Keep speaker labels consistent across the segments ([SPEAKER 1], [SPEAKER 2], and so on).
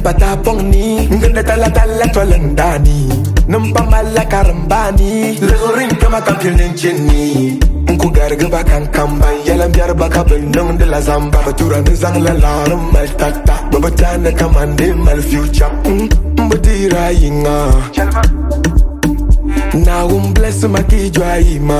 [SPEAKER 1] patapong ni ngenda tala tolendani numpamala karambani legorin kama kampil nencheni nku garga bakan kamban yalam biar baka benong de la zamba batura ne zang la larum mal tata babatana kamande mal future mbudira yinga now bless my ki joyima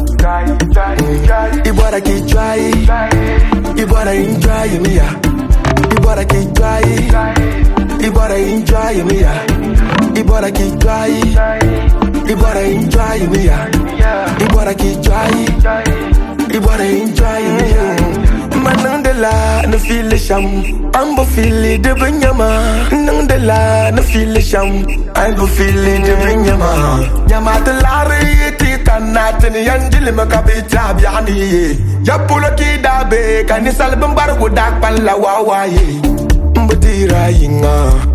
[SPEAKER 1] ibora ki joy ibora enjoy me ya ibora ki joy ibora enjoy me ya ibora ki joy ibora enjoy me ya ibora ki joy ibora enjoy me ya manandela na feel sham ambo feel de benyama nandela na feel sham ambo feel de benyama nyama de lare ti tanat ni yanjili makabita biani ya pulo ki dabe kanisal bambar gudak palla wawaye mbudira yinga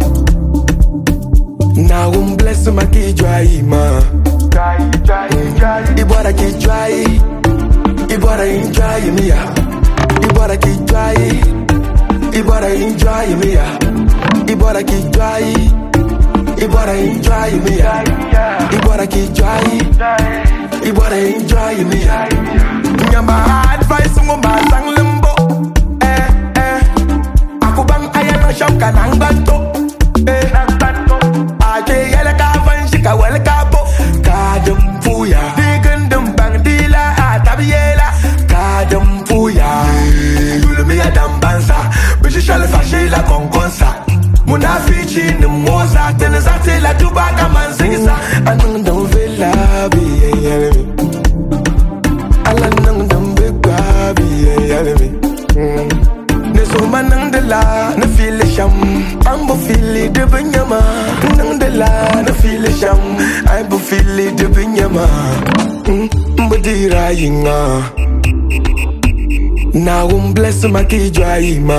[SPEAKER 1] now bless my ki joyima ibora ki joy ibora enjoy me ya ibora ki joy ibora enjoy me ya ibora ki joy ibora enjoy me ya ibora ki joy ibora enjoy me ya nyamba advice mo basang lembo aku bang ayano shop kanang banto ake yele ka vanshi ka wel ka bo ka dum fuya digundum bang dila atabiela ka dum fuya yulu mi adam bansa bishi shall fashi la konkonsa munafichi ni moza tena zate la tubaka manzingisa anung dum vela bi yelemi ala nung dum bega bi yelemi neso manang de la na feel sham ambo feel de benyama nang de la na feel sham ambo feel de benyama mbudira yinga now bless my ki joyima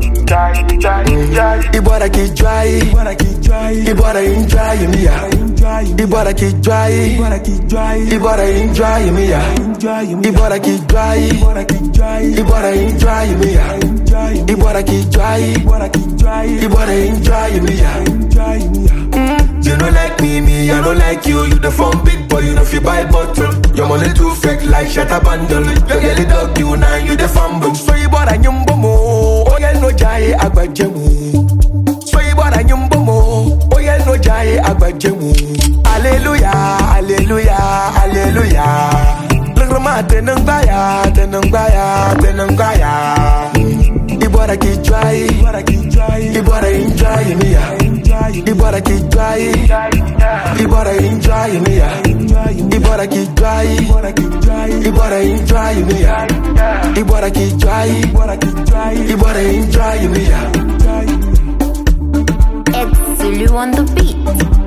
[SPEAKER 1] ibora ki joy ibora enjoy me ya ibora ki joy ibora enjoy me ya ibora ki joy ibora enjoy me ya ibora ki joy ibora enjoy me ya you don't like me, I don't like you. You the phone big boy, you know fi buy bottle. Your money too fake like shatter bundle. You get it dog you now, you the fumble. So you bought a nyumbo mo, oh yeah no jai agbajemu. So you bought a nyumbo mo, oh yeah no jai agbajemu. Hallelujah, hallelujah, hallelujah. Lograma tenangbaya, tenangbaya, tenangbaya. Ibora ki joy, ibora enjoy me ya. Ibora ki joy, ibora enjoy me ya. Ibora ki joy, ibora enjoy me ya. Ibora ki joy, ibora enjoy me ya.
[SPEAKER 2] It's Zulu on the beat.